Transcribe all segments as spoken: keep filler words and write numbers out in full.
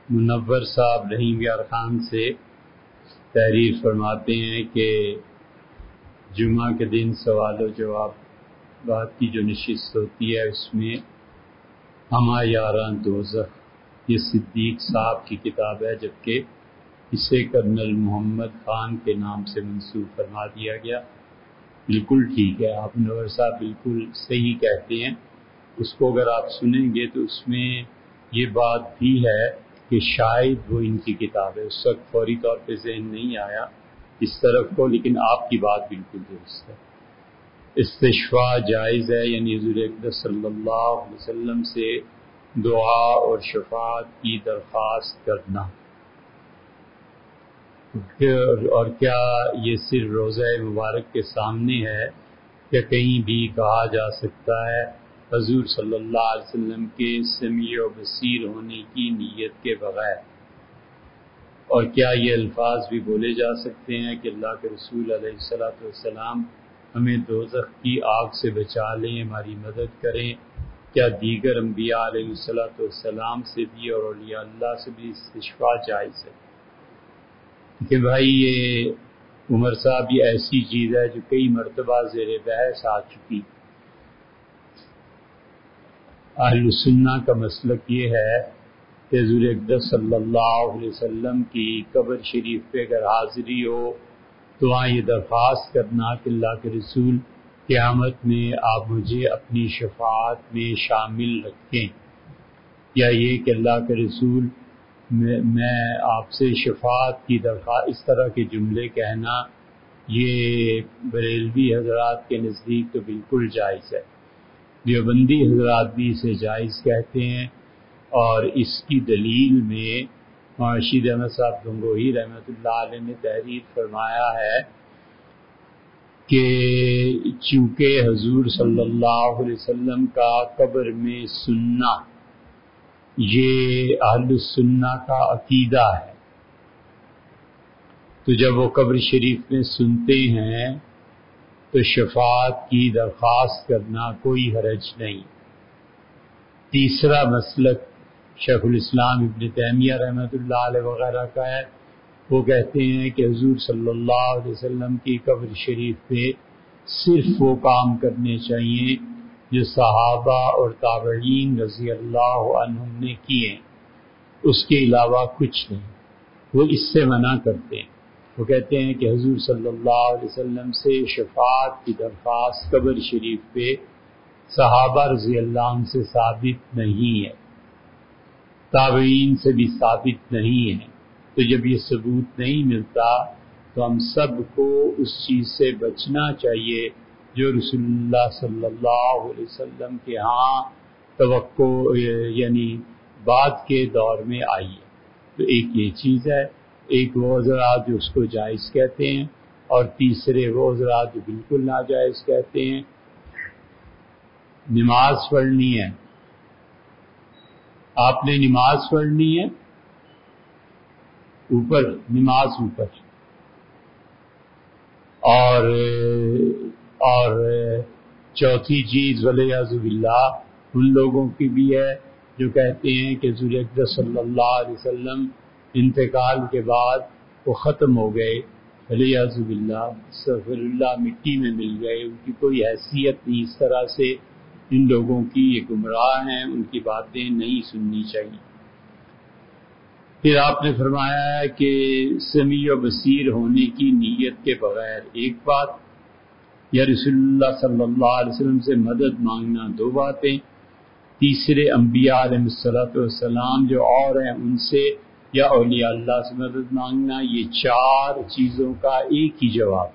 منور صاحب رحیم یار خان سے تحریر فرماتے ہیں کہ جمعہ کے دن سوال و جواب بات کی جو نشست ہوتی ہے اس میں ہما یاراں دوزخ یہ صدیق صاحب کی کتاب ہے، جبکہ اسے کرنل محمد خان کے نام سے منسوب فرما دیا گیا۔ بالکل ٹھیک ہے، آپ منور صاحب بالکل صحیح کہتے ہیں۔ اس کو اگر آپ سنیں گے تو اس میں یہ بات بھی ہے کہ شاید وہ ان کی کتاب ہے۔ اس وقت فوری طور پہ ذہن نہیں آیا اس طرف کو، لیکن آپ کی بات بالکل درست ہے۔ استشفاء جائز ہے، یعنی حضور اقدس صلی اللہ علیہ وسلم سے دعا اور شفاعت کی درخواست کرنا۔ اور کیا یہ صرف روضہ مبارک کے سامنے ہے یا کہیں بھی کہا جا سکتا ہے حضور صلی اللہ علیہ وسلم کے سمیع و بصیر ہونے کی نیت کے بغیر؟ اور کیا یہ الفاظ بھی بولے جا سکتے ہیں کہ اللہ کے رسول علیہ الصلوۃ والسلام ہمیں دوزخ کی آگ سے بچا لیں، ہماری مدد کریں؟ کیا دیگر انبیاء علیہ الصلوۃ والسلام سے بھی اور اولیاء اللہ سے بھی استشفاء جائز ہے؟ کہ بھائی یہ عمر صاحب یہ ایسی چیز ہے جو کئی مرتبہ زیر بحث آ چکی۔ اہل سنہ کا مسلک یہ ہے کہ حضور اقدس صلی اللہ علیہ وسلم کی قبر شریف پہ اگر حاضری ہو تو وہاں یہ درخواست کرنا کہ اللہ کے رسول قیامت میں آپ مجھے اپنی شفاعت میں شامل رکھیں، یا یہ کہ اللہ کے رسول میں, میں آپ سے شفاعت کی درخواست، اس طرح کے جملے کہنا یہ بریلوی حضرات کے نزدیک تو بالکل جائز ہے۔ دیوبندی حضرات بھی اسے جائز کہتے ہیں، اور اس کی دلیل میں رشید احمد صاحب گنگوہی رحمۃ اللہ علیہ نے تحریر فرمایا ہے کہ چونکہ حضور صلی اللہ علیہ وسلم کا قبر میں سننا یہ اہل سنہ کا عقیدہ ہے، تو جب وہ قبر شریف میں سنتے ہیں تو شفاعت کی درخواست کرنا کوئی حرج نہیں۔ تیسرا مسلک شیخ الاسلام ابن تیمیہ رحمۃ اللہ علیہ وغیرہ کا ہے، وہ کہتے ہیں کہ حضور صلی اللہ علیہ وسلم کی قبر شریف پہ صرف وہ کام کرنے چاہیے جو صحابہ اور تابعین رضی اللہ عنہم نے کیے، اس کے علاوہ کچھ نہیں۔ وہ اس سے منع کرتے ہیں، وہ کہتے ہیں کہ حضور صلی اللہ علیہ وسلم سے شفاعت کی درخواست قبر شریف پہ صحابہ رضی اللہ عنہ سے ثابت نہیں ہے، تابعین سے بھی ثابت نہیں ہے۔ تو جب یہ ثبوت نہیں ملتا تو ہم سب کو اس چیز سے بچنا چاہیے جو رسول اللہ صلی اللہ علیہ وسلم کے ہاں توقع یعنی بعد کے دور میں آئی ہے۔ تو ایک یہ چیز ہے، ایک وہ حضرات جو اس کو جائز کہتے ہیں، اور تیسرے وہ حضرات جو بالکل ناجائز کہتے ہیں۔ نماز پڑھنی ہے، آپ نے نماز پڑھنی ہے اوپر، نماز اوپر، اور اور چوتھی چیز ولیعذ باللہ ان لوگوں کی بھی ہے جو کہتے ہیں کہ حضور اقدس صلی اللہ علیہ وسلم انتقال کے بعد وہ ختم ہو گئے، ولیعذ باللہ استغفر اللہ، مٹی میں مل گئے، ان کی کوئی حیثیت نہیں۔ اس طرح سے ان لوگوں کی یہ گمراہ ہیں، ان کی باتیں نہیں سننی چاہیے۔ پھر آپ نے فرمایا ہے کہ سمیع و بصیر ہونے کی نیت کے بغیر ایک بات، یا رسول اللہ صلی اللہ علیہ وسلم سے مدد مانگنا دو باتیں، تیسرے انبیاء علیہ الصلوۃ والسلام جو اور ہیں ان سے یا اولیاء اللہ سے مدد مانگنا، یہ چار چیزوں کا ایک ہی جواب۔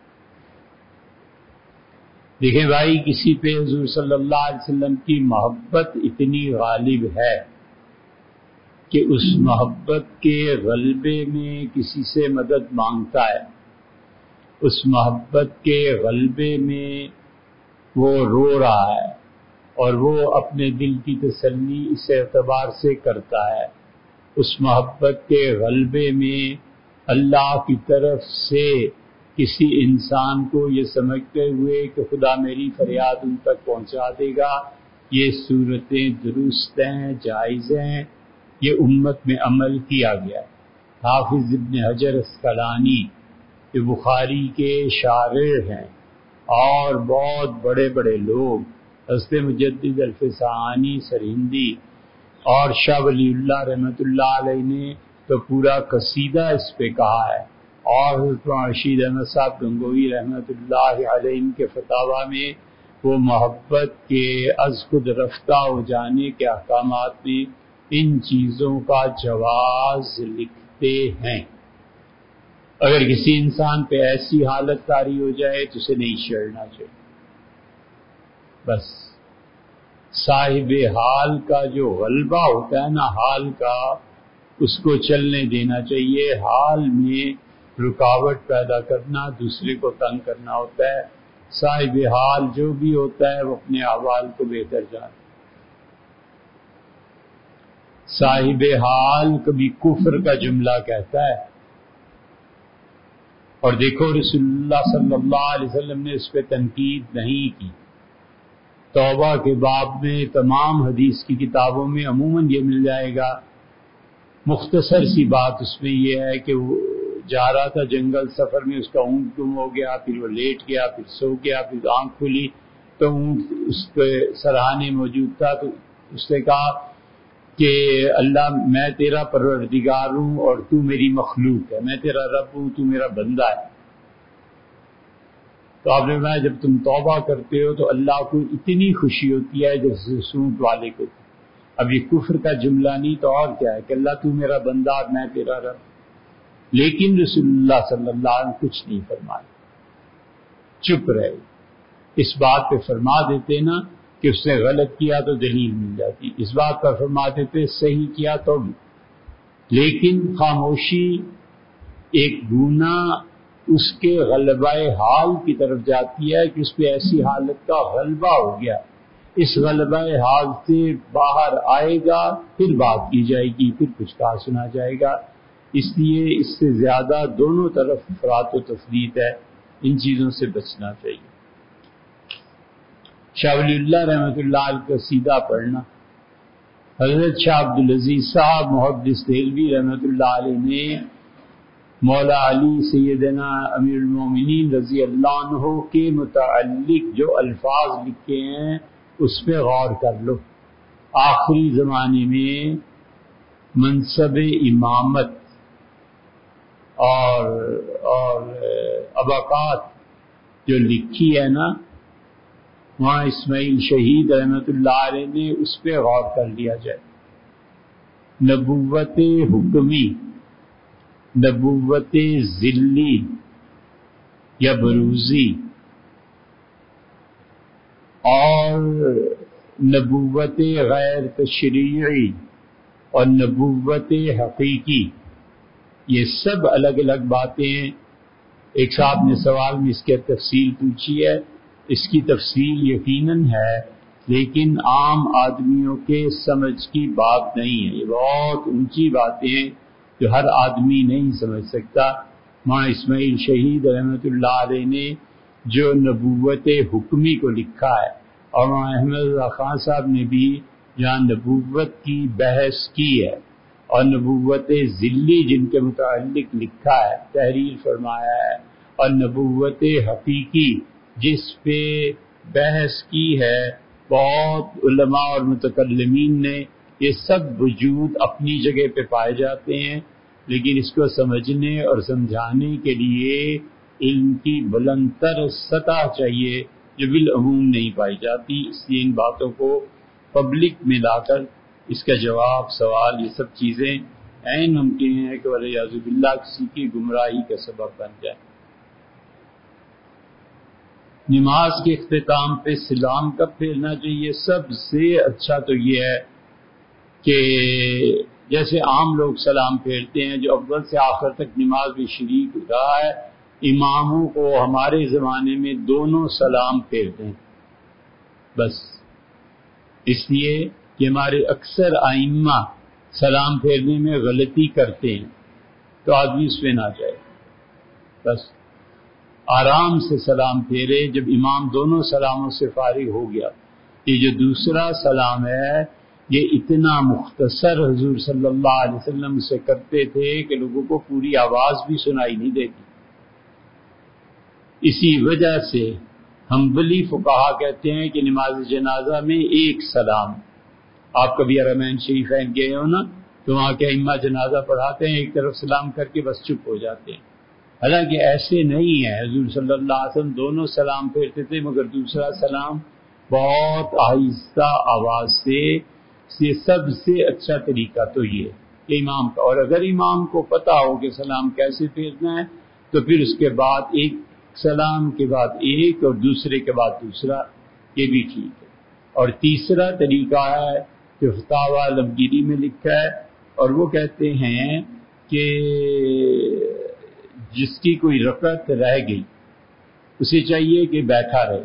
دیکھیں بھائی، کسی پہ حضور صلی اللہ علیہ وسلم کی محبت اتنی غالب ہے کہ اس محبت کے غلبے میں کسی سے مدد مانگتا ہے، اس محبت کے غلبے میں وہ رو رہا ہے، اور وہ اپنے دل کی تسلی اس اعتبار سے کرتا ہے، اس محبت کے غلبے میں اللہ کی طرف سے کسی انسان کو یہ سمجھتے ہوئے کہ خدا میری فریاد ان تک پہنچا دے گا، یہ صورتیں درست ہیں، جائز ہیں، یہ امت میں عمل کیا گیا ہے۔ حافظ ابن حجر اسقلانی جو بخاری کے شارح ہیں اور بہت بڑے بڑے لوگ، حضرت مجدد الفسانی سرہندی اور شاہ ولی اللہ رحمۃ اللہ علیہ نے تو پورا قصیدہ اس پہ کہا ہے، اور حضرت رشید احمد صاحب گنگوئی رحمۃ اللہ علیہ ان کے فتاویٰ میں وہ محبت کے از خود رفتہ ہو جانے کے احکامات میں ان چیزوں کا جواز لکھتے ہیں۔ اگر کسی انسان پہ ایسی حالت طاری ہو جائے تو اسے نہیں چھیڑنا چاہیے، بس صاحب حال کا جو غلبہ ہوتا ہے نا، حال کا، اس کو چلنے دینا چاہیے۔ حال میں رکاوٹ پیدا کرنا دوسرے کو تنگ کرنا ہوتا ہے۔ صاحب حال جو بھی ہوتا ہے وہ اپنے احوال کو بہتر جانتا ہے۔ صاحب حال کبھی کفر کا جملہ کہتا ہے، اور دیکھو رسول اللہ صلی اللہ علیہ وسلم نے اس پہ تنقید نہیں کی۔ توبہ کے باب میں تمام حدیث کی کتابوں میں عموماً یہ مل جائے گا۔ مختصر سی بات اس میں یہ ہے کہ وہ جا رہا تھا جنگل سفر میں، اس کا اونٹ گم ہو گیا، پھر وہ لیٹ گیا، پھر سو گیا، پھر آنکھ کھلی تو اونٹ اس کے سرہانے موجود تھا، تو اس نے کہا کہ اللہ میں تیرا پروردگار ہوں اور تو میری مخلوق ہے، میں تیرا رب ہوں، تو میرا بندہ ہے۔ تو آپ نے فرمایا جب تم توبہ کرتے ہو تو اللہ کو اتنی خوشی ہوتی ہے جیسے سونٹ والے کو۔ اب یہ کفر کا جملہ نہیں تو اور کیا ہے کہ اللہ تو میرا بندہ اور میں تیرا رب۔ لیکن رسول اللہ صلی اللہ علیہ وسلم کچھ نہیں فرمایا، چپ رہے۔ اس بات پہ فرما دیتے نا کہ اس نے غلط کیا تو دلیل مل جاتی، اس بات پر فرما دیتے صحیح کیا تو بھی۔ لیکن خاموشی ایک گناہ اس کے غلبہ حال کی طرف جاتی ہے کہ اس پہ ایسی حالت کا غلبہ ہو گیا، اس غلبہ حال سے باہر آئے گا، پھر بات کی جائے گی، پھر کچھ کہا سنا جائے گا۔ اس لیے اس سے زیادہ دونوں طرف افراط و تفریط ہے، ان چیزوں سے بچنا چاہیے۔ شاہ ولی اللہ رحمۃ اللہ علیہ کا سیدھا پڑھنا، حضرت شاہ عبدالعزیز صاحب محدث دہلوی رحمۃ اللہ علیہ نے مولا علی سیدنا امیر المومنین رضی اللہ عنہ کے متعلق جو الفاظ لکھے ہیں اس پہ غور کر لو۔ آخری زمانے میں منصب امامت اور اور ابقات جو لکھی ہے نا، وہاں اسماعیل شہید رحمۃ اللہ علیہ نے اس پہ غور کر لیا جائے۔ نبوت حکمی، نبوت ذلی یا بروزی اور نبوت غیر تشریعی اور نبوت حقیقی، یہ سب الگ الگ باتیں ہیں۔ ایک صاحب نے سوال میں اس کی تفصیل پوچھی ہے، اس کی تفصیل یقیناً ہے لیکن عام آدمیوں کے سمجھ کی بات نہیں ہے، یہ بہت اونچی باتیں ہیں جو ہر آدمی نہیں سمجھ سکتا۔ ماں اسماعیل شہید رحمۃ اللہ علیہ نے جو نبوت حکمی کو لکھا ہے، اور ماں احمد رضا خان صاحب نے بھی جہاں نبوت کی بحث کی ہے اور نبوت ذلی جن کے متعلق لکھا ہے، تحریر فرمایا ہے، اور نبوت حقیقی جس پہ بحث کی ہے بہت علماء اور متکلمین نے، یہ سب وجود اپنی جگہ پہ پائے جاتے ہیں، لیکن اس کو سمجھنے اور سمجھانے کے لیے علم کی بلند تر سطح چاہیے جو بالعموم نہیں پائی جاتی۔ اس لیے ان باتوں کو پبلک میں لا کر اس کا جواب، سوال، یہ سب چیزیں عین ممکن ہے کہ والعیاذ باللہ کسی کی گمراہی کا سبب بن جائے۔ نماز کے اختتام پہ سلام کب پھیرنا چاہیے؟ سب سے اچھا تو یہ ہے کہ جیسے عام لوگ سلام پھیرتے ہیں، جو اول سے آخر تک نماز میں شریک رہا ہے، اماموں کو ہمارے زمانے میں دونوں سلام پھیرتے ہیں بس، اس لیے کہ ہمارے اکثر ائمہ سلام پھیرنے میں غلطی کرتے ہیں، تو آدمی اس پہ نہ جائے، بس آرام سے سلام پھیرے۔ جب امام دونوں سلاموں سے فارغ ہو گیا، یہ جو دوسرا سلام ہے یہ اتنا مختصر حضور صلی اللہ علیہ وسلم سے کرتے تھے کہ لوگوں کو پوری آواز بھی سنائی نہیں دیتی. اسی وجہ سے حنبلی فقہا کہتے ہیں کہ نماز جنازہ میں ایک سلام. آپ کبھی حرمین شریفین گئے ہو نا تو وہاں کے ائمہ جنازہ پڑھاتے ہیں، ایک طرف سلام کر کے بس چپ ہو جاتے ہیں. حالانکہ ایسے نہیں ہے، حضور صلی اللہ علیہ وسلم دونوں سلام پھیرتے تھے، مگر دوسرا سلام بہت آہستہ آواز سے. یہ سب سے اچھا طریقہ تو یہ کہ امام کا، اور اگر امام کو پتا ہو کہ سلام کیسے پھیرنا ہے تو پھر اس کے بعد ایک سلام کے بعد ایک اور دوسرے کے بعد دوسرا، یہ بھی ٹھیک ہے. اور تیسرا طریقہ ہے جو فتاوی عالمگیری میں لکھا ہے، اور وہ کہتے ہیں کہ جس کی کوئی رکعت رہ گئی اسے چاہیے کہ بیٹھا رہے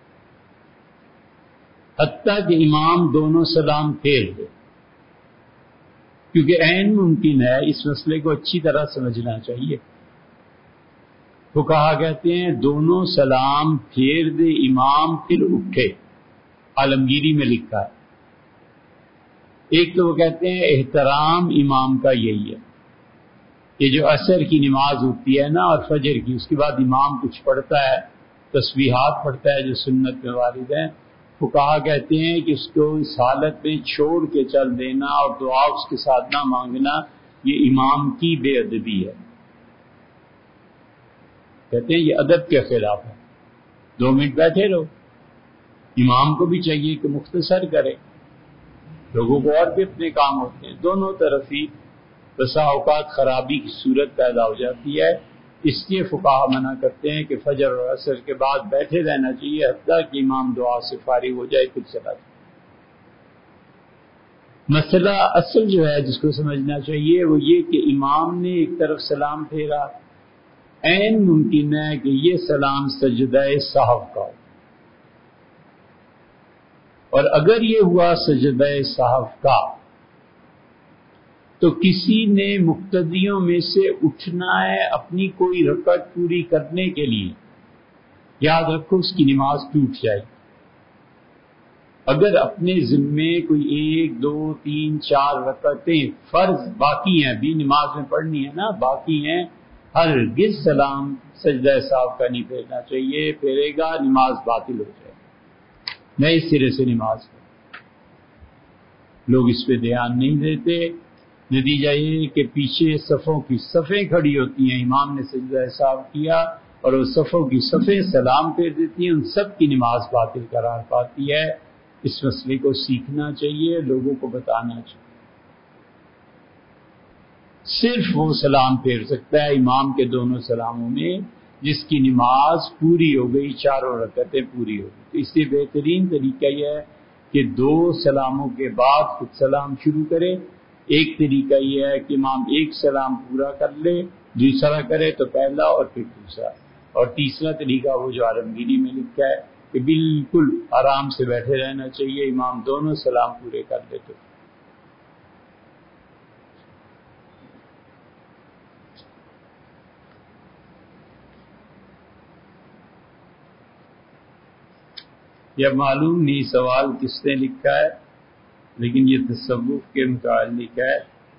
حتیٰ کہ امام دونوں سلام پھیر دے، کیونکہ عین ممکن ہے. اس مسئلے کو اچھی طرح سمجھنا چاہیے. وہ کہا کہتے ہیں دونوں سلام پھیر دے امام پھر اٹھے، عالمگیری میں لکھا ہے. ایک تو وہ کہتے ہیں احترام امام کا یہی ہے، یہ جو عصر کی نماز ہوتی ہے نا اور فجر کی، اس کے بعد امام کچھ پڑھتا ہے، تسبیحات پڑھتا ہے جو سنت میں وارد ہیں. وہ کہا کہتے ہیں کہ اس کو اس حالت میں چھوڑ کے چل دینا اور دعا اس کے ساتھ نہ مانگنا یہ امام کی بے ادبی ہے. کہتے ہیں یہ ادب کے خلاف ہے. دو منٹ بیٹھے رہو. امام کو بھی چاہیے کہ مختصر کرے، لوگوں کو اور بھی اپنے کام ہوتے ہیں. دونوں طرف ہی بسا اوقات خرابی کی صورت پیدا ہو جاتی ہے. اس لیے فقہا منع کرتے ہیں کہ فجر اور عصر کے بعد بیٹھے رہنا چاہیے حتیٰ کہ امام دعا سے فارغ ہو جائے پھر چلا جائے. مسئلہ اصل جو ہے جس کو سمجھنا چاہیے وہ یہ کہ امام نے ایک طرف سلام پھیرا، عین ممکن ہے کہ یہ سلام سجدہ سہو کا ہو، اور اگر یہ ہوا سجدہ سہو کا تو کسی نے مقتدیوں میں سے اٹھنا ہے اپنی کوئی رکعت پوری کرنے کے لیے. یاد رکھو اس کی نماز ٹوٹ جائے. اگر اپنے ذمے کوئی ایک دو تین چار رکعتیں فرض باقی ہیں، بھی نماز میں پڑھنی ہے نا، باقی ہیں، ہرگز سلام سجدہ صاحب کا نہیں پھیرنا چاہیے. پھیرے گا نماز باطل ہو جائے، نئے سرے سے نماز پڑھ. لوگ اس پہ دھیان نہیں دیتے. نتیجہ یہ کہ پیچھے صفوں کی صفیں کھڑی ہوتی ہیں، امام نے سجدہ صاحب کیا اور وہ صفوں کی صفیں سلام پھیر دیتی ہیں، ان سب کی نماز باطل قرار پاتی ہے. اس مسئلے کو سیکھنا چاہیے، لوگوں کو بتانا چاہیے. صرف وہ سلام پھیر سکتا ہے امام کے دونوں سلاموں میں جس کی نماز پوری ہو گئی، چاروں رکعتیں پوری ہو گئی. تو اس سے بہترین طریقہ یہ ہے کہ دو سلاموں کے بعد خود سلام شروع کرے. ایک طریقہ یہ ہے کہ امام ایک سلام پورا کر لے، دوسرا کرے تو پہلا اور پھر دوسرا. اور تیسرا طریقہ وہ جو عالمگیری میں لکھا ہے کہ بالکل آرام سے بیٹھے رہنا چاہیے، امام دونوں سلام پورے کر لے. تو یہ معلوم نہیں سوال کس نے لکھا ہے، لیکن یہ تصوف کے متعلق ہے.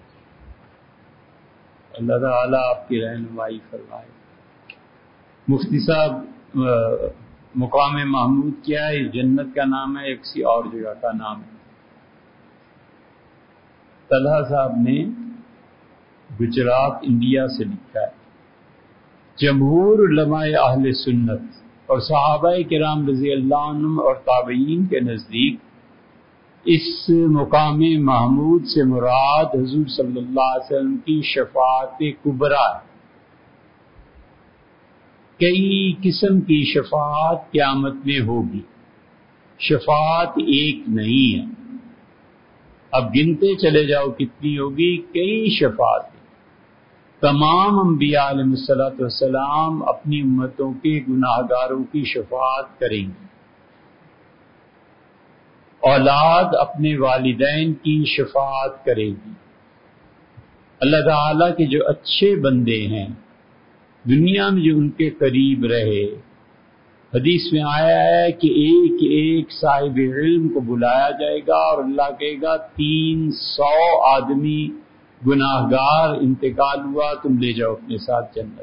اللہ تعالیٰ آپ کی رہنمائی فرمائے. مفتی صاحب مقام محمود کیا ہے؟ جنت کا نام ہے یا کسی اور جگہ کا نام ہے؟ طلحہ صاحب نے گجرات انڈیا سے لکھا ہے. جمہور علماء اہل سنت اور صحابہ کرام رضی اللہ عنہم اور تابعین کے نزدیک اس مقام محمود سے مراد حضور صلی اللہ علیہ وسلم کی شفاعت کبریٰ ہے. کئی قسم کی شفاعت قیامت میں ہوگی، شفاعت ایک نہیں ہے. اب گنتے چلے جاؤ کتنی ہوگی، کئی شفاعت. تمام انبیاء علیہ الصلوۃ والسلام اپنی امتوں کے گناہ گاروں کی شفاعت کریں گے. اولاد اپنے والدین کی شفاعت کرے گی. اللہ تعالیٰ کے جو اچھے بندے ہیں، دنیا میں جو ان کے قریب رہے، حدیث میں آیا ہے کہ ایک ایک صاحب علم کو بلایا جائے گا اور اللہ کہے گا تین سو آدمی گناہگار انتقال ہوا، تم لے جاؤ اپنے ساتھ جنت۔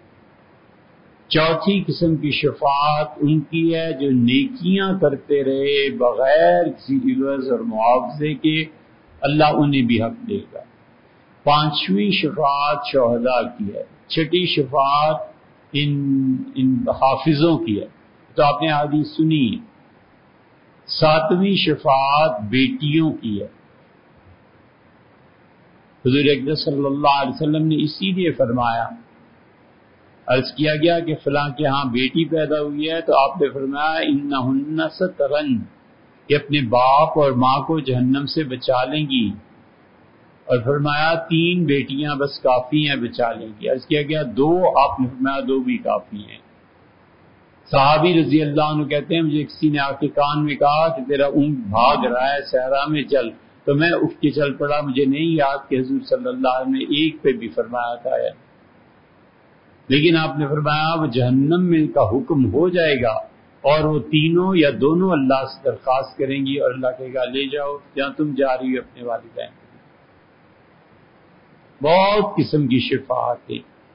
چوتھی قسم کی شفاعت ان کی ہے جو نیکیاں کرتے رہے بغیر کسی عوض اور معاوضے کے، اللہ انہیں بھی حق دے گا۔ پانچویں شفاعت شہداء کی ہے۔ چھٹی شفاعت ان ان حافظوں کی ہے، تو آپ نے حدیث سنی ہے۔ ساتویں شفاعت بیٹیوں کی ہے۔ حضور اکرم صلی اللہ علیہ وسلم نے اسی لیے فرمایا، عرض کیا گیا کہ فلاں کے ہاں بیٹی پیدا ہوئی ہے، تو آپ نے فرمایا انہن سترن، کہ اپنے باپ اور ماں کو جہنم سے بچا لیں گی، اور فرمایا تین بیٹیاں بس کافی ہیں بچا لیں گی۔ عرض کیا گیا دو، آپ نے فرمایا دو بھی کافی ہیں۔ صحابی رضی اللہ عنہ کہتے ہیں مجھے کسی نے آ کے کان میں کہا کہ تیرا اونٹ بھاگ رہا ہے صحرا میں، چل، تو میں اٹھ کے چل پڑا۔ مجھے نہیں یاد کہ حضور صلی اللہ علیہ وسلم نے ایک پہ بھی فرمایا تھا ہے، لیکن آپ نے فرمایا وہ جہنم میں ان کا حکم ہو جائے گا اور وہ تینوں یا دونوں اللہ سے درخواست کریں گی اور اللہ کہے گا لے جاؤ جہاں تم جا رہی ہو اپنے والدین۔ بہت قسم کی شفاعتیں،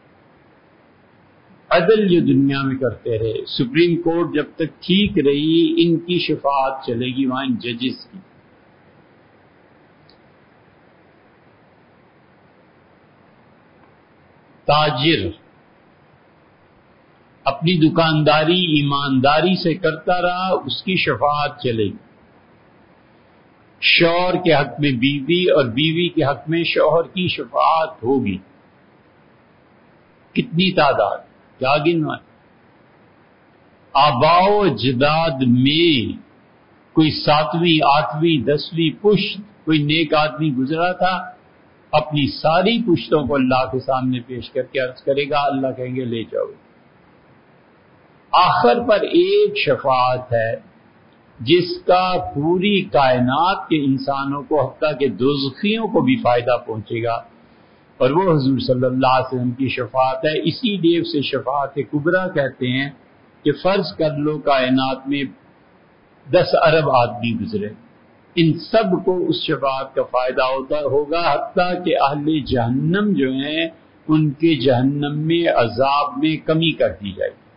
عدل جو دنیا میں کرتے رہے، سپریم کورٹ جب تک ٹھیک رہی ان کی شفاعت چلے گی وہاں ان ججز کی۔ تاجر اپنی دکانداری ایمانداری سے کرتا رہا، اس کی شفاعت چلے گی۔ شوہر کے حق میں بیوی اور بیوی کے حق میں شوہر کی شفاعت ہوگی۔ کتنی تعداد کیا گنوائیں؟ آباء و اجداد میں کوئی ساتویں آٹھویں دسویں پشت کوئی نیک آدمی گزرا تھا، اپنی ساری پشتوں کو اللہ کے سامنے پیش کر کے عرض کرے گا، اللہ کہیں گے لے جاؤ۔ آخر پر ایک شفاعت ہے جس کا پوری کائنات کے انسانوں کو حتیٰ کہ دوزخیوں کو بھی فائدہ پہنچے گا، اور وہ حضور صلی اللہ علیہ وسلم کی شفاعت ہے۔ اسی لیے اسے شفاعت کبریٰ کہتے ہیں کہ فرض کر لو کائنات میں دس ارب آدمی گزرے، ان سب کو اس شفاعت کا فائدہ ہوتا ہوگا، حتیٰ کہ اہل جہنم جو ہیں ان کے جہنم میں عذاب میں کمی کر دی جائے گی۔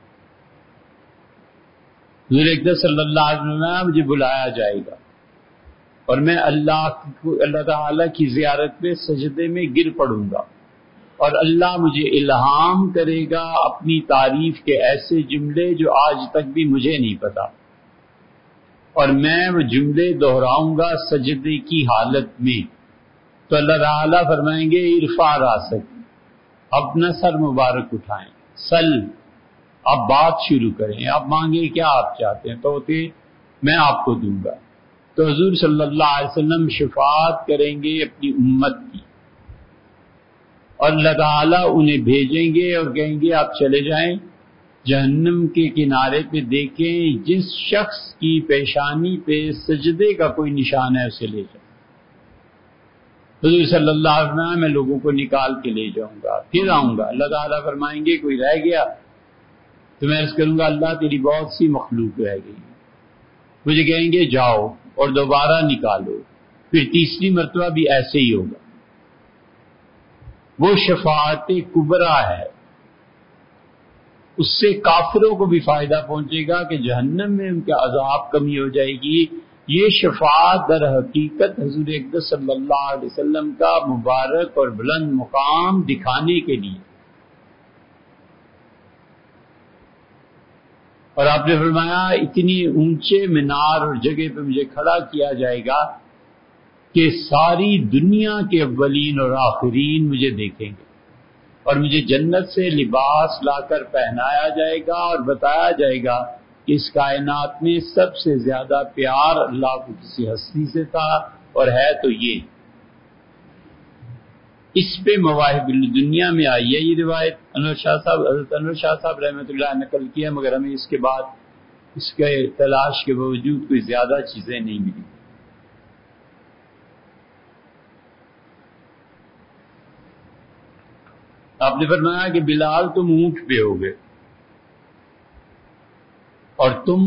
حضور اکرم صلی اللہ علیہ وسلم مجھے بلایا جائے گا اور میں اللہ اللہ تعالیٰ کی زیارت میں سجدے میں گر پڑوں گا، اور اللہ مجھے الہام کرے گا اپنی تعریف کے ایسے جملے جو آج تک بھی مجھے نہیں پتا، اور میں وہ جملے دہراؤں گا سجدے کی حالت میں، تو اللہ تعالیٰ فرمائیں گے ارفع راسک، اپنا سر مبارک اٹھائیں، سل، آپ بات شروع کریں، آپ مانگیں کیا آپ چاہتے ہیں تو ہوتے میں آپ کو دوں گا۔ تو حضور صلی اللہ علیہ وسلم شفاعت کریں گے اپنی امت کی، اور اللہ تعالیٰ انہیں بھیجیں گے اور کہیں گے آپ چلے جائیں جہنم کے کنارے پہ، دیکھیں جس شخص کی پیشانی پہ سجدے کا کوئی نشان ہے اسے لے جائیں۔ حضور صلی اللہ علیہ وسلم میں لوگوں کو نکال کے لے جاؤں گا، پھر آؤں گا، اللہ تعالیٰ فرمائیں گے کوئی رہ گیا، تو میں عرض کروں گا اللہ تیری بہت سی مخلوق رہ گئی، مجھے کہیں گے جاؤ اور دوبارہ نکالو، پھر تیسری مرتبہ بھی ایسے ہی ہوگا۔ وہ شفاعت کبریٰ ہے، اس سے کافروں کو بھی فائدہ پہنچے گا کہ جہنم میں ان کا عذاب کمی ہو جائے گی۔ یہ شفاعت در حقیقت حضور اکرم صلی اللہ علیہ وسلم کا مبارک اور بلند مقام دکھانے کے لیے، اور آپ نے فرمایا اتنی اونچے مینار اور جگہ پہ مجھے کھڑا کیا جائے گا کہ ساری دنیا کے اولین اور آخرین مجھے دیکھیں گے، اور مجھے جنت سے لباس لا کر پہنایا جائے گا اور بتایا جائے گا کہ اس کائنات میں سب سے زیادہ پیار اللہ کو کسی ہستی سے تھا اور ہے تو یہ۔ اس پہ مواہب دنیا میں آئی ہے یہ روایت، انور شاہ صاحب حضرت انور شاہ صاحب رحمۃ اللہ نقل کیا، مگر ہمیں اس کے بعد اس کے تلاش کے باوجود کوئی زیادہ چیزیں نہیں ملی۔ آپ نے فرمایا کہ بلال تم اونٹ پہ ہو گئے، اور تم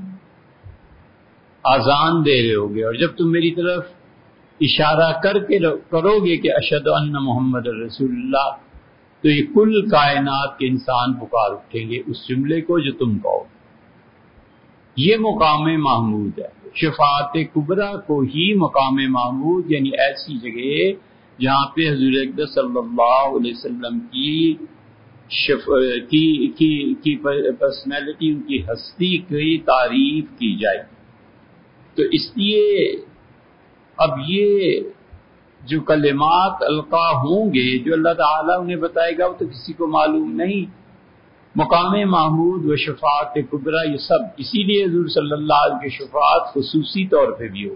اذان دے رہے ہوگے، اور جب تم میری طرف اشارہ کر کے کرو گے کہ اشہد ان محمد رسول اللہ، تو یہ کل کائنات کے انسان پکار اٹھیں گے اس جملے کو جو تم کہو۔ یہ مقام محمود ہے، شفاعت کبریٰ کو ہی مقام محمود، یعنی ایسی جگہ جہاں پہ حضور اقدس صلی اللہ علیہ وسلم کی شف... کی کی کی پرسنالٹی، ان کی ہستی کی تعریف کی جائے۔ تو اس لیے اب یہ جو کلمات القا ہوں گے جو اللہ تعالیٰ انہیں بتائے گا، وہ تو کسی کو معلوم نہیں۔ مقام محمود و شفاعت کبریٰ یہ سب اسی لیے حضور صلی اللہ علیہ وسلم کی شفاعت خصوصی طور پہ بھی ہو۔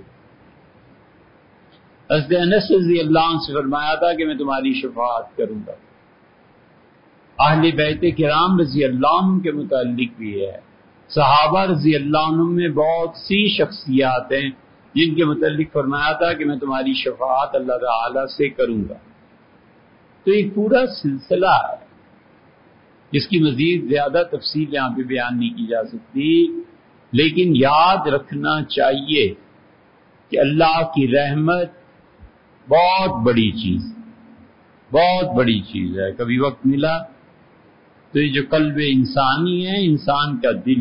حضرت انس رضی اللہ عنہ سے فرمایا تھا کہ میں تمہاری شفاعت کروں گا۔ اہل بیت کرام رضی اللہ عنہ کے متعلق بھی ہے، صحابہ رضی اللہ عنہ میں بہت سی شخصیات ہیں جن کے متعلق فرمایا تھا کہ میں تمہاری شفاعت اللہ تعالی سے کروں گا۔ تو ایک پورا سلسلہ ہے جس کی مزید زیادہ تفصیل یہاں پہ بیان نہیں کی جا سکتی، لیکن یاد رکھنا چاہیے کہ اللہ کی رحمت بہت بڑی چیز، بہت بڑی چیز ہے۔ کبھی وقت ملا تو یہ جو قلب انسانی ہے، انسان کا دل،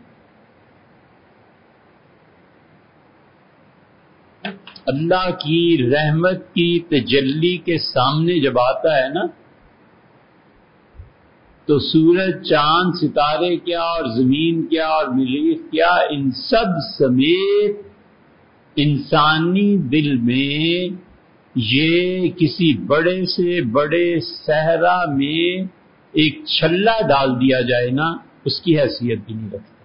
اللہ کی رحمت کی تجلی کے سامنے جب آتا ہے نا، تو سورج، چاند، ستارے کیا اور زمین کیا اور مریخ کیا، ان سب سمیت انسانی دل میں یہ کسی بڑے سے بڑے صحرا میں ایک چھلا ڈال دیا جائے نا، اس کی حیثیت بھی نہیں رکھتا۔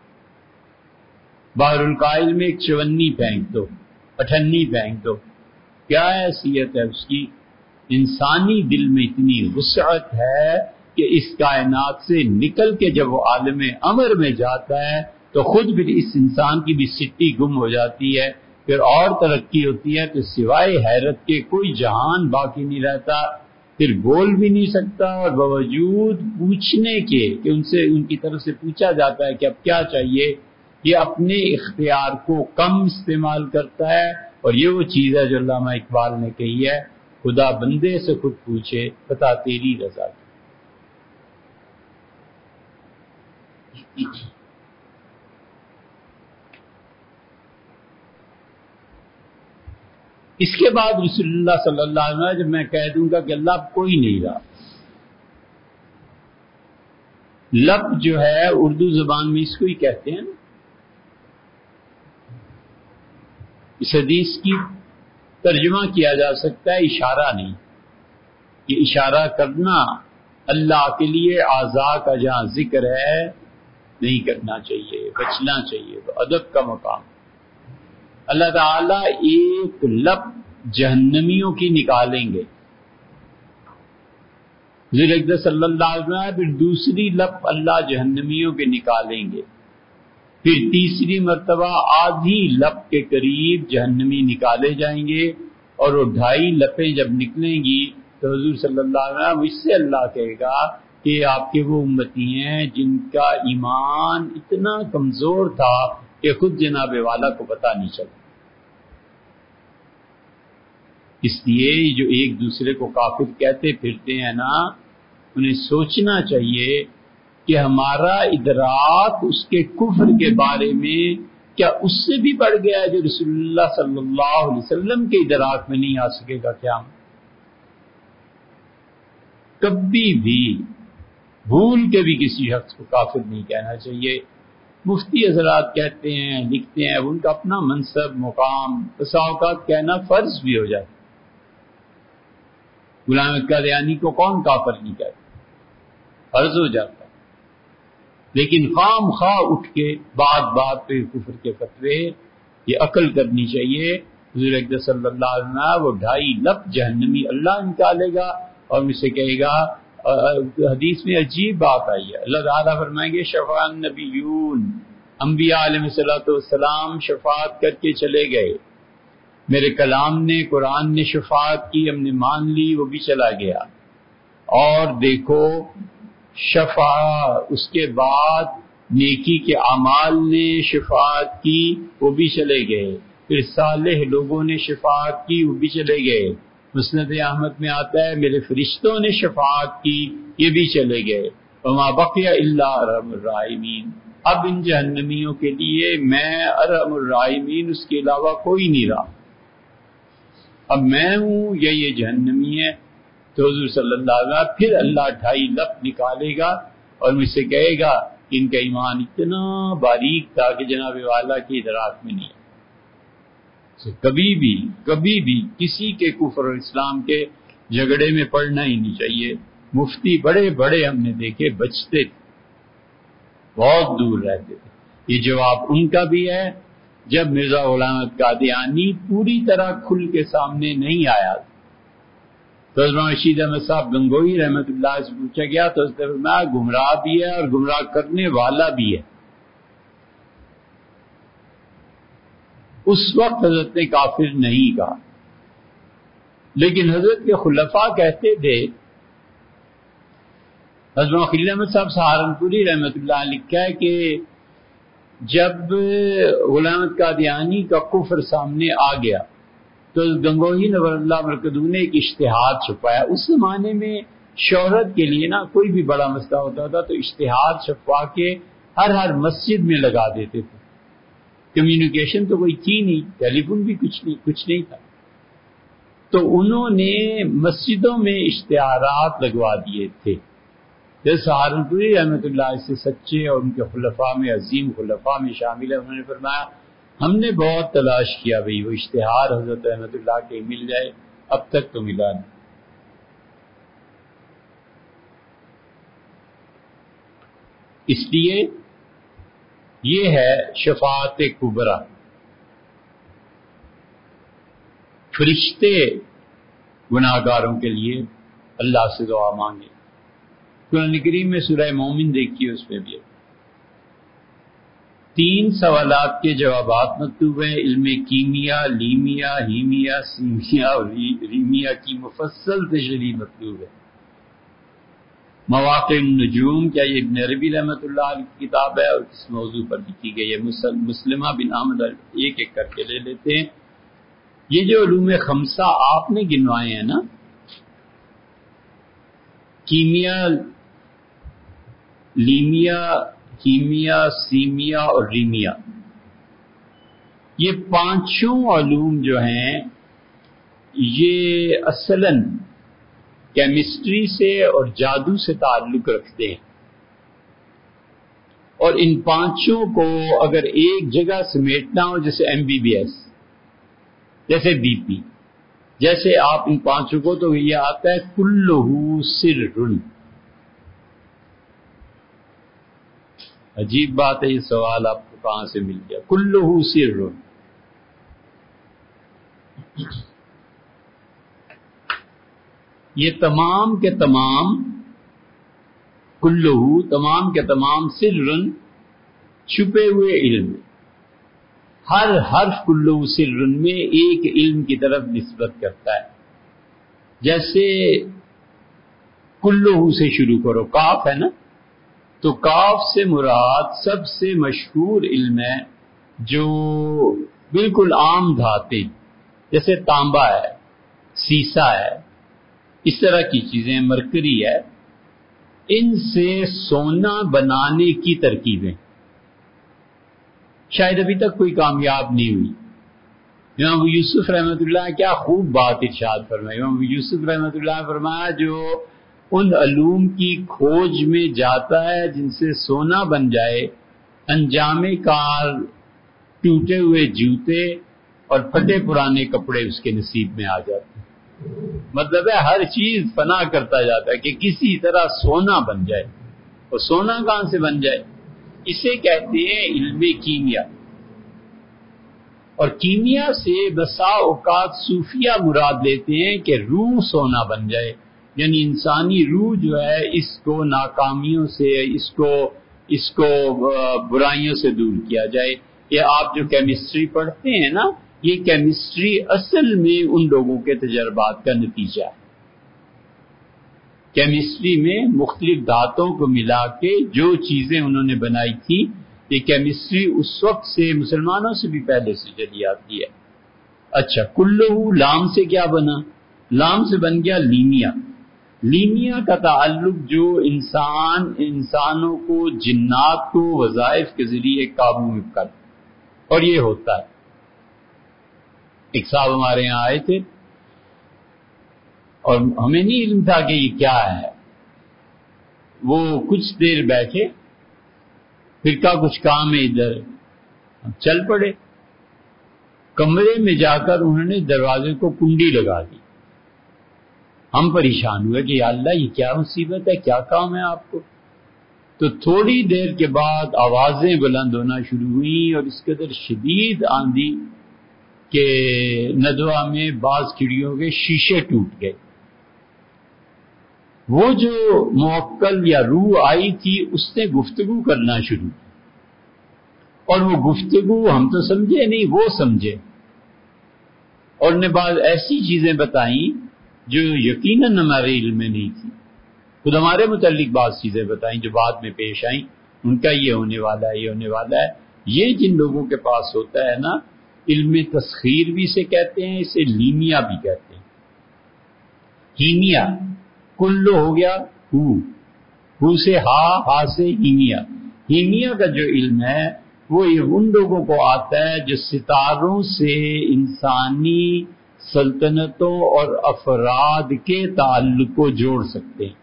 بحر الکائل میں ایک چونی پھینک دو، اٹھنی پھینک دو، کیا حیثیت ہے اس کی؟ انسانی دل میں اتنی وسعت ہے کہ اس کائنات سے نکل کے جب وہ عالم امر میں جاتا ہے تو خود پھر اس انسان کی بھی سٹی گم ہو جاتی ہے، پھر اور ترقی ہوتی ہے، تو سوائے حیرت کے کوئی جہان باقی نہیں رہتا، پھر بول بھی نہیں سکتا، اور باوجود پوچھنے کے کہ ان سے ان کی طرف سے پوچھا جاتا ہے کہ اب کیا چاہیے، یہ اپنے اختیار کو کم استعمال کرتا ہے۔ اور یہ وہ چیز ہے جو علامہ اقبال نے کہی ہے، خدا بندے سے خود پوچھے بتا تیری رضا کی۔ اس کے بعد رسول اللہ صلی اللہ علیہ وسلم جب میں کہہ دوں گا کہ اللہ کوئی نہیں رہا، لب جو ہے اردو زبان میں اس کو ہی کہتے ہیں، اس حدیث کی ترجمہ کیا جا سکتا ہے اشارہ نہیں، یہ اشارہ کرنا اللہ کے لیے اعضاء کا جہاں ذکر ہے نہیں کرنا چاہیے، بچنا چاہیے، تو ادب کا مقام۔ اللہ تعالیٰ ایک لب جہنمیوں کی نکالیں گے، حضور اقدس صلی اللہ علیہ وسلم، پھر دوسری لب اللہ جہنمیوں کے نکالیں گے، پھر تیسری مرتبہ آدھی لب کے قریب جہنمی نکالے جائیں گے، اور وہ ڈھائی لپیں جب نکلیں گی تو حضور صلی اللہ علیہ وسلم اس سے اللہ کہے گا کہ آپ کے وہ امتی ہیں جن کا ایمان اتنا کمزور تھا کہ خود جناب والا کو پتہ نہیں چلا۔ اس لیے جو ایک دوسرے کو کافر کہتے پھرتے ہیں نا، انہیں سوچنا چاہیے کہ ہمارا ادراک اس کے کفر کے بارے میں کیا اس سے بھی بڑھ گیا ہے جو رسول اللہ صلی اللہ علیہ وسلم کے ادراک میں نہیں آ سکے گا؟ کیا کبھی بھی بھول کے بھی کسی شخص کو کافر نہیں کہنا چاہیے۔ مفتی حضرات کہتے ہیں، لکھتے ہیں، ان کا اپنا منصب، مقام، بسا اوقات کہنا فرض بھی ہو جاتا۔ غلام قادیانی کو کون کافر نہیں کہتا؟ فرض ہو جاتا، لیکن خام خواہ اٹھ کے بات بات پہ کفر کے فتوے، یہ عقل کرنی چاہیے۔ حضور اقدس صلی اللہ علیہ وسلم وہ ڈھائی لب جہنمی اللہ نکالے گا اور مجھ سے کہے گا، حدیث میں عجیب بات آئی ہے، اللہ تعالیٰ فرمائیں گے شفاع النبیون، انبیاء علیہ الصلوۃ والسلام شفاعت کر کے چلے گئے، میرے کلام نے، قرآن نے شفاعت کی، ہم نے مان لی، وہ بھی چلا گیا، اور دیکھو شفاع اس کے بعد نیکی کے اعمال نے شفاعت کی وہ بھی چلے گئے، پھر صالح لوگوں نے شفاعت کی وہ بھی چلے گئے، مسند احمد میں آتا ہے میرے فرشتوں نے شفاعت کی یہ بھی چلے گئے، وما بقی الا ارحم الراحمین، اب ان جہنمیوں کے لیے میں ارحم الراحمین اس کے علاوہ کوئی نہیں رہا، اب میں ہوں یا یہ جہنمی ہے۔ تو حضور صلی اللہ علیہ وسلم پھر اللہ ڈھائی لپ نکالے گا اور مجھ سے کہے گا ان کا ایمان اتنا باریک تھا کہ جناب والا کی ادراک میں نہیں ہے، کبھی بھی کبھی بھی کسی کے کفر اور اسلام کے جھگڑے میں پڑنا ہی نہیں چاہیے۔ مفتی بڑے بڑے ہم نے دیکھے بچتے تھے، بہت دور رہتے تھے، یہ جواب ان کا بھی ہے جب مرزا غلام احمد قادیانی پوری طرح کھل کے سامنے نہیں آیا تو حضرت رشید احمد صاحب گنگوئی رحمۃ اللہ سے پوچھا گیا تو اس نے فرمایا گمراہ بھی ہے اور گمراہ کرنے والا بھی ہے۔ اس وقت حضرت نے کافر نہیں کہا، لیکن حضرت کے خلفاء کہتے تھے، حضرت خلیل احمد صاحب سہارنپوری رحمۃ اللہ علیہ لکھا ہے کہ جب غلام احمد قادیانی کا کفر سامنے آ گیا تو گنگوہی نور اللہ مرکزو نے ایک اشتہار چھپایا۔ اس زمانے میں شہرت کے لیے نا کوئی بھی بڑا مسئلہ ہوتا تھا تو اشتہار چھپوا کے ہر ہر مسجد میں لگا دیتے تھے، کمیونیکیشن تو کوئی تھی نہیں، ٹیلی فون بھی کچھ نہیں کچھ نہیں تھا، تو انہوں نے مسجدوں میں اشتہارات لگوا دیے تھے۔ جیسے سہارنپوری رحمۃ اللہ سے سچے اور ان کے خلفاء میں عظیم خلفاء میں شامل ہے، انہوں نے فرمایا ہم نے بہت تلاش کیا بھئی وہ اشتہار حضرت رحمۃ اللہ کے مل جائے، اب تک تو ملا نہیں۔ اس لیے یہ ہے شفاعت کبریٰ، فرشتے گناہ گاروں کے لیے اللہ سے دعا مانگے۔ قرآن کریم میں سورہ مومن دیکھیے، اس میں بھی تین سوالات کے جوابات مکتوب ہیں، علم کیمیا، لیمیا، ہیمیا، سیمیا اور ریمیا کی مفصل تشریح مطلوب ہے۔ مواقع النجوم، کیا یہ ابن عربی رحمۃ اللہ علیہ کی کتاب ہے اور کس موضوع پر لکھی گئی ہے؟ مسلمہ بن احمد ایک ایک کر کے لے لیتے ہیں۔ یہ جو علوم خمسہ آپ نے گنوائے ہیں نا، کیمیا، لیمیا، کیمیا، سیمیا اور ریمیا، یہ پانچوں علوم جو ہیں یہ اصلاً کیمسٹری سے اور جادو سے تعلق رکھتے ہیں، اور ان پانچوں کو اگر ایک جگہ سمیٹنا ہو، جیسے ایم بی بی ایس، جیسے بی پی، جیسے آپ ان پانچوں کو، تو یہ آتا ہے کلہ سر۔ عجیب بات ہے، یہ سوال آپ کو کہاں سے مل گیا؟ کلہ سر، یہ تمام کے تمام، کلہ تمام کے تمام، سر چھپے ہوئے علم، ہر حرف کلہ سر میں ایک علم کی طرف نسبت کرتا ہے۔ جیسے کلہ سے شروع کرو، کاف ہے نا، تو کاف سے مراد سب سے مشہور علم ہے جو بالکل عام دھاتیں، جیسے تانبا ہے، سیسا ہے، اس طرح کی چیزیں، مرکری ہے، ان سے سونا بنانے کی ترکیبیں شاید ابھی تک کوئی کامیاب نہیں ہوئی۔ امام یوسف رحمۃ اللہ کیا خوب بات ارشاد فرمائی، امام یوسف رحمۃ اللہ فرمایا جو ان علوم کی کھوج میں جاتا ہے جن سے سونا بن جائے، انجام کار ٹوٹے ہوئے جوتے اور پھٹے پرانے کپڑے اس کے نصیب میں آ جاتے ہیں۔ مطلب ہے ہر چیز فنا کرتا جاتا ہے کہ کسی طرح سونا بن جائے، اور سونا کہاں سے بن جائے؟ اسے کہتے ہیں علم کیمیا۔ اور کیمیا سے بسا اوقات صوفیہ مراد لیتے ہیں کہ روح سونا بن جائے، یعنی انسانی روح جو ہے اس کو ناکامیوں سے، اس کو اس کو برائیوں سے دور کیا جائے۔ یہ آپ جو کیمسٹری پڑھتے ہیں نا، یہ کیمسٹری اصل میں ان لوگوں کے تجربات کا نتیجہ ہے۔ کیمسٹری میں مختلف دھاتوں کو ملا کے جو چیزیں انہوں نے بنائی تھی، یہ کیمسٹری اس وقت سے مسلمانوں سے بھی پہلے سے چلی آتی ہے۔ اچھا، کلہ لام سے کیا بنا؟ لام سے بن گیا لیمیا۔ لیمیا کا تعلق جو انسان انسانوں کو، جنات کو وظائف کے ذریعے قابو میں کر، اور یہ ہوتا ہے۔ ایک صاحب ہمارے یہاں آئے تھے اور ہمیں نہیں علم تھا کہ یہ کیا ہے، وہ کچھ دیر بیٹھے، پھر کا کچھ کام ہے ادھر، ہم چل پڑے۔ کمرے میں جا کر انہوں نے دروازے کو کنڈی لگا دی۔ ہم پریشان ہوئے کہ یا اللہ یہ کیا مصیبت ہے، کیا کام ہے آپ کو؟ تو تھوڑی دیر کے بعد آوازیں بلند ہونا شروع ہوئیں اور اس قدر شدید آندھی کہ ندوہ میں بعض کھڑکیوں کے شیشے ٹوٹ گئے۔ وہ جو موکل یا روح آئی تھی اس نے گفتگو کرنا شروع کی، اور وہ گفتگو ہم تو سمجھے نہیں، وہ سمجھے، اور نے بعض ایسی چیزیں بتائیں جو یقیناً ہمارے علم میں نہیں تھی۔ خود ہمارے متعلق بعض چیزیں بتائیں جو بعد میں پیش آئیں، ان کا یہ ہونے والا ہے، یہ ہونے والا ہے۔ یہ جن لوگوں کے پاس ہوتا ہے نا، علم تسخیر بھی سے کہتے ہیں، اسے لیمیا بھی کہتے ہیں۔ ہیمیا، کلو ہو گیا ہو، ہو سے ہا، ہا سے ہیمیا۔ ہیمیا کا جو علم ہے وہ ان لوگوں کو آتا ہے جو ستاروں سے انسانی سلطنتوں اور افراد کے تعلق کو جوڑ سکتے ہیں۔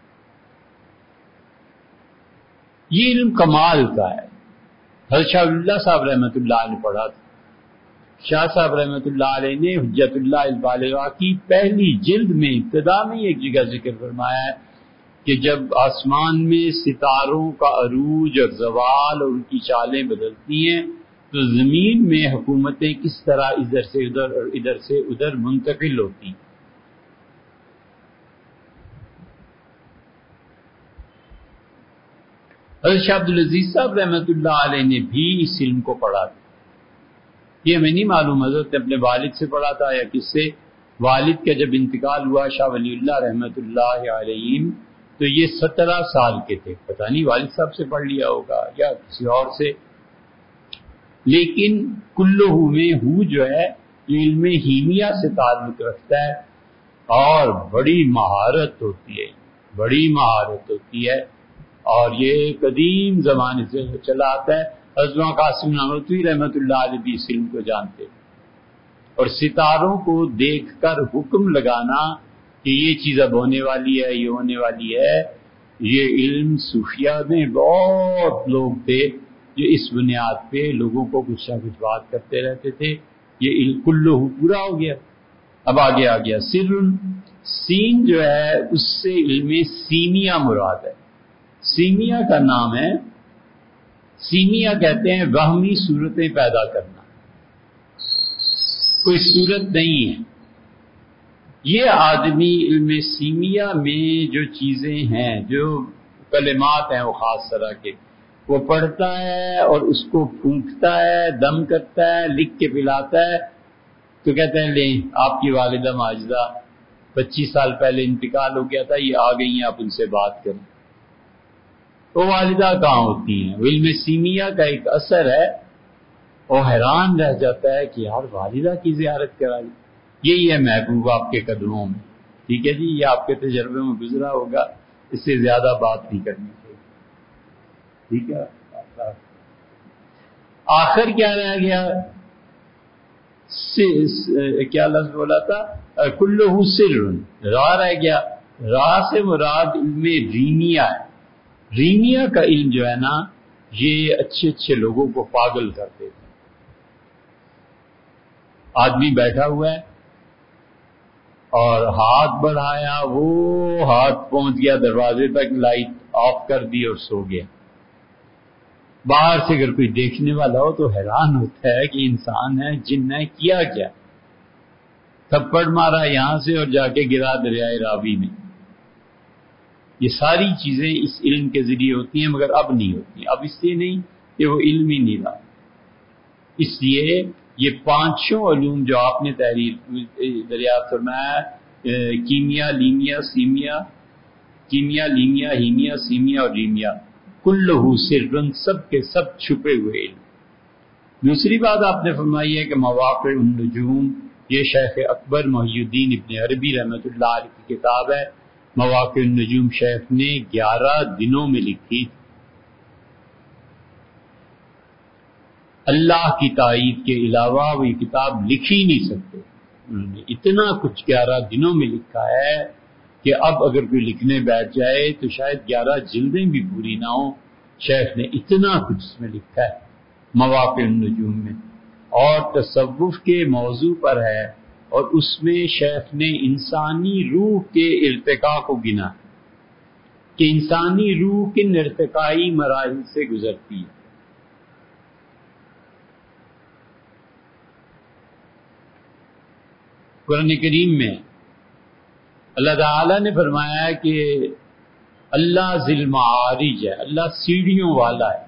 یہ علم کمال کا ہے۔ حضرت شاہ ولی اللہ صاحب رحمۃ اللہ علیہ نے پڑھا تھا۔ شاہ صاحب رحمۃ اللہ علیہ نے حجت اللہ البالغہ کی پہلی جلد میں ابتدا میں ایک جگہ ذکر فرمایا ہے کہ جب آسمان میں ستاروں کا عروج اور زوال اور ان کی چالیں بدلتی ہیں تو زمین میں حکومتیں کس طرح ادھر سے ادھر اور ادھر سے ادھر منتقل ہوتی ہیں۔ حضرت شاہ عبدالعزیز صاحب رحمۃ اللہ علیہ نے بھی اس علم کو پڑھا تھا۔ یہ ہمیں نہیں معلوم حضرت نے اپنے والد سے پڑھا تھا یا کس سے۔ والد کا جب انتقال ہوا شاہ ولی اللہ رحمۃ اللہ علیہ تو یہ سترہ سال کے تھے، پتہ نہیں والد صاحب سے پڑھ لیا ہوگا یا کسی اور سے۔ لیکن کلو میں ہو جو ہے یہ علم ہیمیا سے تعلق رکھتا ہے اور بڑی مہارت ہوتی ہے، بڑی مہارت ہوتی ہے، اور یہ قدیم زمانے سے چلا آتا ہے۔ حضرت قاسم نانوتوی رحمۃ اللہ علیہ بھی اس علم کو جانتے، اور ستاروں کو دیکھ کر حکم لگانا کہ یہ چیز اب ہونے والی ہے، یہ ہونے والی ہے، یہ علم صوفیہ میں بہت لوگ تھے جو اس بنیاد پہ لوگوں کو کچھ نہ کچھ بات کرتے رہتے تھے۔ یہ علم کلو پورا ہو گیا۔ اب آگے آ گیا سر، سین جو ہے اس سے علم سیمیا مراد ہے۔ سیمیا کا نام ہے، سیمیا کہتے ہیں وہمی صورتیں پیدا کرنا، کوئی صورت نہیں ہے۔ یہ آدمی علم سیمیا میں جو چیزیں ہیں، جو کلمات ہیں وہ خاص طرح کے، وہ پڑھتا ہے اور اس کو پھونکتا ہے، دم کرتا ہے، لکھ کے پلاتا ہے، تو کہتے ہیں لیں آپ کی والدہ ماجدہ پچیس سال پہلے انتقال ہو گیا تھا، یہ آ گئی ہیں، آپ ان سے بات کریں۔ وہ والدہ کہاں ہوتی ہیں؟ وہ علم سیمیا کا ایک اثر ہے، وہ حیران رہ جاتا ہے کہ یار والدہ کی زیارت کرائی، یہی ہے محبوب آپ کے قدموں میں۔ ٹھیک ہے جی، یہ آپ کے تجربے میں گزرا ہوگا، اس سے زیادہ بات نہیں کرنی چاہیے۔ ٹھیک ہے، آخر کیا رہ گیا؟ کیا لفظ بولا تھا؟ کلہ سر، را رہ گیا۔ را سے مراد علم ریمیا ہے۔ ریمیا کا علم جو ہے نا یہ اچھے اچھے لوگوں کو پاگل کر دیتا ہے۔ آدمی بیٹھا ہوا ہے اور ہاتھ بڑھایا، وہ ہاتھ پہنچ گیا دروازے تک، لائٹ آف کر دی اور سو گیا۔ باہر سے اگر کوئی دیکھنے والا ہو تو حیران ہوتا ہے کہ انسان ہے، جن ہے، کیا کیا، تھپڑ مارا یہاں سے اور جا کے گرا دریائے راوی میں۔ یہ ساری چیزیں اس علم کے ذریعے ہوتی ہیں، مگر اب نہیں ہوتی۔ اب اس لیے نہیں کہ وہ علم ہی نہیں رہا۔ اس لیے یہ پانچوں علوم جو آپ نے تحریر دریافت فرمایا، کیمیا، لیمیا، سیمیا کیمیا، لیمیا، ہیمیا، سیمیا اور ریمیا، کلہ سر، سب کے سب چھپے ہوئے علم۔ دوسری بات آپ نے فرمائی ہے کہ مواقع النجوم، یہ شیخ اکبر محی الدین ابن عربی رحمۃ اللہ علیہ کی کتاب ہے۔ مواقع النجوم شیخ نے گیارہ دنوں میں لکھی۔ اللہ کی تائید کے علاوہ وہ یہ کتاب لکھ ہی نہیں سکتے، انہوں نے اتنا کچھ گیارہ دنوں میں لکھا ہے کہ اب اگر کوئی لکھنے بیٹھ جائے تو شاید گیارہ جلدیں بھی پوری نہ ہوں۔ شیخ نے اتنا کچھ اس میں لکھا ہے مواقع النجوم میں، اور تصوف کے موضوع پر ہے، اور اس میں شیخ نے انسانی روح کے ارتقاء کو گنا کہ انسانی روح کن ارتقائی مراحل سے گزرتی ہے۔ قرآن کریم میں اللہ تعالیٰ نے فرمایا کہ اللہ ذی المعارج ہے، اللہ سیڑھیوں والا ہے۔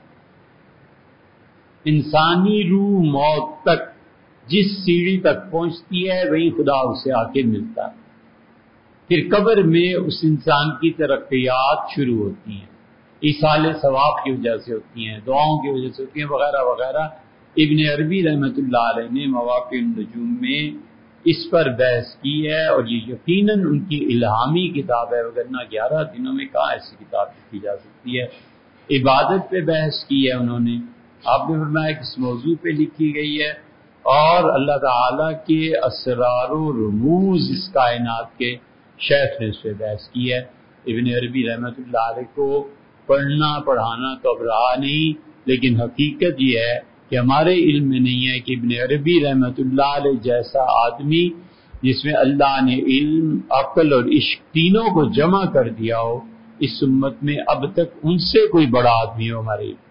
انسانی روح موت تک جس سیڑھی تک پہنچتی ہے وہی خدا اسے آ کے ملتا ہے۔ پھر قبر میں اس انسان کی ترقیات شروع ہوتی ہیں، ایصال ثواب کی وجہ سے ہوتی ہیں، دعاؤں کی وجہ سے ہوتی ہیں، وغیرہ وغیرہ۔ ابن عربی رحمۃ اللہ علیہ نے مواقع النجوم میں اس پر بحث کی ہے، اور یہ یقیناً ان کی الہامی کتاب ہے، وگرنہ گیارہ دنوں میں کہاں ایسی کتاب لکھی جا سکتی ہے۔ عبادت پہ بحث کی ہے انہوں نے، آپ نے فرمایا کس موضوع پہ لکھی گئی ہے، اور اللہ تعالی کے اسرار و رموز اس کائنات کے شیخ نے اس پہ بحث کی ہے۔ ابن عربی رحمۃ اللہ علیہ کو پڑھنا پڑھانا تو اب رہا نہیں، لیکن حقیقت یہ ہے کہ ہمارے علم میں نہیں ہے کہ ابن عربی رحمۃ اللہ علیہ جیسا آدمی جس میں اللہ نے علم، عقل اور عشق تینوں کو جمع کر دیا ہو، اس امت میں اب تک ان سے کوئی بڑا آدمی ہو ہمارے علم،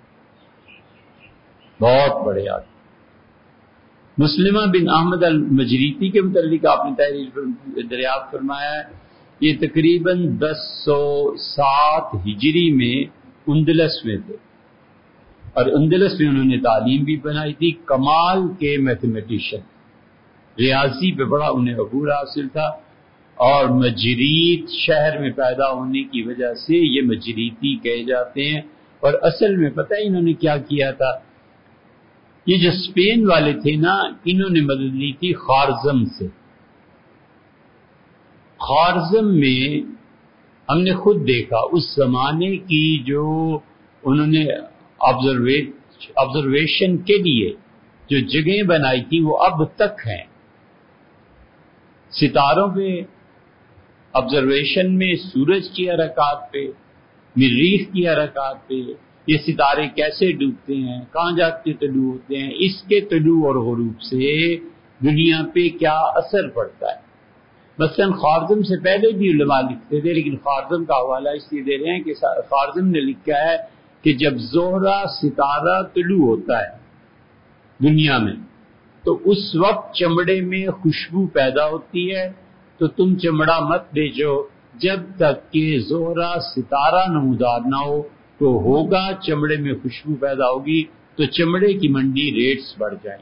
بہت بڑے آدمی۔ مسلمہ بن احمد المجریتی کے متعلق آپ نے تحریر دریافت فرمایا ہے، یہ تقریباً دس سو سات ہجری میں اندلس میں تھے، اور اندلس میں انہوں نے تعلیم بھی بنائی تھی، کمال کے میتھمیٹیشین، ریاضی پہ بڑا انہیں عبور حاصل تھا، اور مجریت شہر میں پیدا ہونے کی وجہ سے یہ مجریتی کہے جاتے ہیں۔ اور اصل میں پتہ ہے انہوں نے کیا کیا تھا، یہ جو اسپین والے تھے نا، انہوں نے مدد لی تھی خوارزم سے۔ خوارزم میں ہم نے خود دیکھا اس زمانے کی جو انہوں نے آبزرویشن کے لیے جو جگہیں بنائی تھی وہ اب تک ہیں۔ ستاروں پہ آبزرویشن میں، سورج کی حرکات پہ، مریخ کی حرکات پہ، یہ ستارے کیسے ڈوبتے ہیں، کہاں جا کے طلوع ہوتے ہیں، اس کے طلوع اور غروب سے دنیا پہ کیا اثر پڑتا ہے۔ مثلا خوارزم سے پہلے بھی علماء لکھتے تھے، لیکن خوارزم کا حوالہ اس لیے دے رہے ہیں کہ خوارزم نے لکھا ہے کہ جب زہرہ ستارہ طلوع ہوتا ہے دنیا میں تو اس وقت چمڑے میں خوشبو پیدا ہوتی ہے، تو تم چمڑا مت بیچو جب تک کہ زہرہ ستارہ نمودار نہ ہو، تو ہوگا چمڑے میں خوشبو پیدا ہوگی تو چمڑے کی منڈی ریٹس بڑھ جائیں۔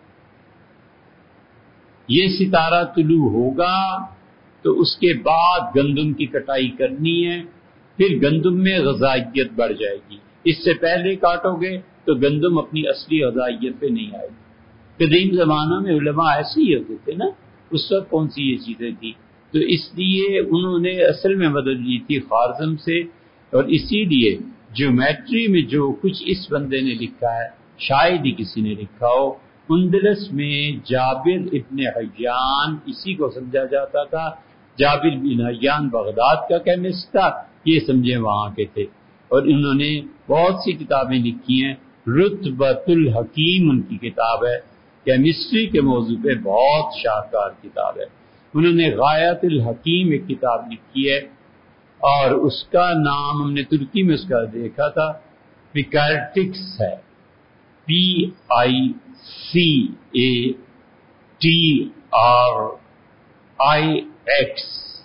یہ ستارہ طلوع ہوگا تو اس کے بعد گندم کی کٹائی کرنی ہے، پھر گندم میں غذائیت بڑھ جائے گی۔ اس سے پہلے کاٹو گے تو گندم اپنی اصلی غذائیت پہ نہیں آئے گی۔ قدیم زمانوں میں علماء ایسے ہی ہوتے تھے نا، اس وقت کون سی یہ چیزیں تھی، تو اس لیے انہوں نے اصل میں مدد لی تھی خوارزم سے، اور اسی لیے جیومیٹری میں جو کچھ اس بندے نے لکھا ہے شاید ہی کسی نے لکھا ہو۔ اندلس میں جابر ابن حیان، اسی کو سمجھا جاتا تھا، جابر بن حیان بغداد کا کیمسٹ تھا، یہ سمجھے وہاں کے تھے، اور انہوں نے بہت سی کتابیں لکھی ہیں۔ رتبۃ الحکیم ان کی کتاب ہے، کیمسٹری کے موضوع پہ بہت شاہکار کتاب ہے۔ انہوں نے غایت الحکیم ایک کتاب لکھی ہے، اور اس کا نام ہم نے ترکی میں اس کا دیکھا تھا، پیکارٹکس ہے، P I C A T R I X.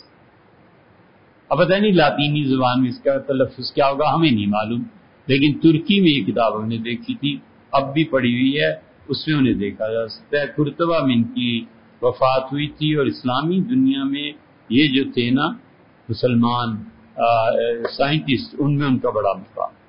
اب پتہ نہیں لاطینی زبان میں اس کا تلفظ کیا ہوگا، ہمیں نہیں معلوم، لیکن ترکی میں یہ کتاب ہم نے دیکھی تھی، اب بھی پڑھی ہوئی ہے، اس میں انہیں دیکھا جا سکتا ہے۔ قرطبہ میں ان کی وفات ہوئی تھی، اور اسلامی دنیا میں یہ جو تھے نا مسلمان، سائنٹسٹ ان میں ان کا بڑا مقام.